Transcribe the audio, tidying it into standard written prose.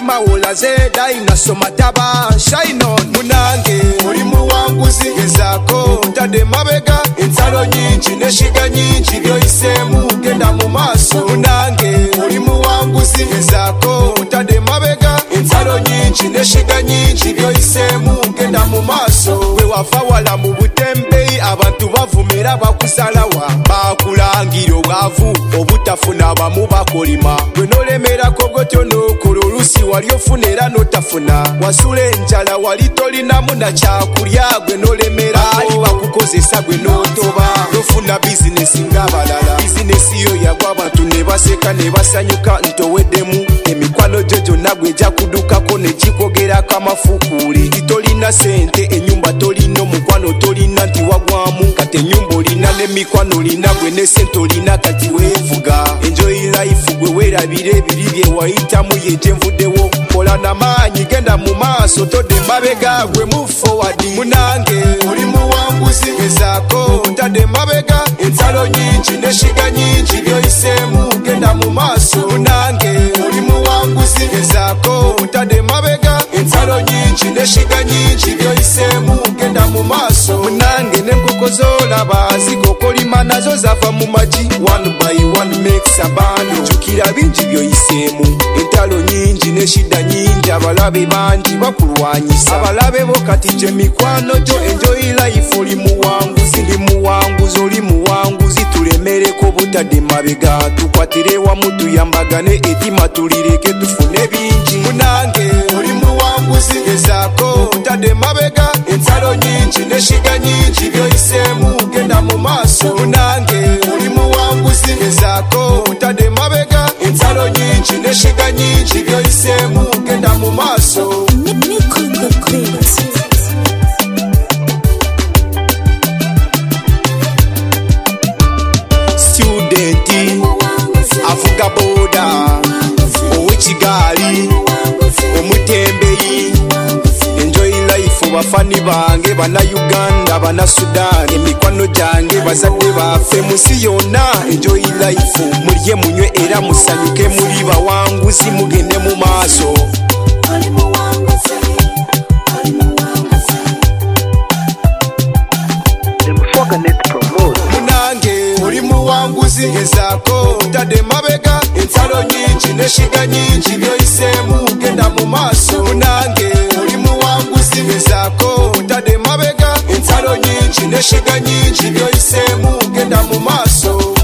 mutima olaze dinosaur mataba shine on. Munange oli muwanguzi gezaako otadde mabega ensalo nyingi neshiga nyingi byoyisemu genda mu maaso. Munange oli muwanguzi gezaako otadde mabega ensalo nyingi neshiga nyingi byoyisemu genda mu maaso. Bwe wava wala mu butembeyi abantu bavumira bakusalawa bakulangira obwavu obutafuna abamu bakolima. Bwe nolemerako gotyo nokola olusi wali ofuna era notafuna. Wasula enjala wali tolinamu na kyakulya gwe nolemera ali bakukozesa gwe notoba. Nofuna bizinesi ng'abalala bizinesi yo yagwa abantu ne baseka ne basanyuka ntoweddemu. Emikwano gyo gyonna gwe jakudukako ne gikogerako amafukuuli. Tolina sente enyumba tolina omukwano tolina nti wagwamu kati enyumba olina n'emikwano olina gwe ne sente olina kati weevuga. Enjoy life gwe weerabira ebiri bye wayitamu ye gyenvuddewo. Kola n'amaanyi genda mu maaso todde mabega gwe move forward. Munange oli muwanguzi gezaako otadde mabega ensalo nyingi neshiga nyingi byoyisemu genda mu maaso. Munange oli muwanguzi gezaako otadde mabega ensalo nyingi neshiga nyingi byoyisemu genda mu maaso. Munange n'enkoko z'olaba zikokolima nazo zava mu magi one by one makes a band. Jukira bingi byoyisemu entalo nyingi neshida nyingi abalabe bangi bakulwanyisa. Abalabe bo kati gye mikwano gyo enjoy life oli muwanguzi ndi muwanguzi oli muwanguzi tulemereko butadde mabega tukwatire wamu tuyambagane etima tulireke tufune bingi. Munange oli muwanguzi gezaako otadde mabega ensalo nyingi neshiga nyingi byoyisemu genda mu maaso. Munange oli muwanguzi gezaako otadde mabega ensalo nyingi neshiga nyingi byoyisemu genda mu maaso. Studenti avuga boda owekigaali omutembeyi enjoy life bafani bange bana Uganda bana Sudan emikwano gyange bazadde baffe munsi yonna enjoy life mulye munywe era musanyuke muli bawanguzi mugende mu maaso. Munange oli muwanguzi gezaako otadde mabega ensalo nyingi neshiga nyingi byoyisemu genda mu maaso. Munange oli muwanguzi gezaako otadde mabega ensalo nyingi neshiga nyingi byoyisemu genda mu maaso.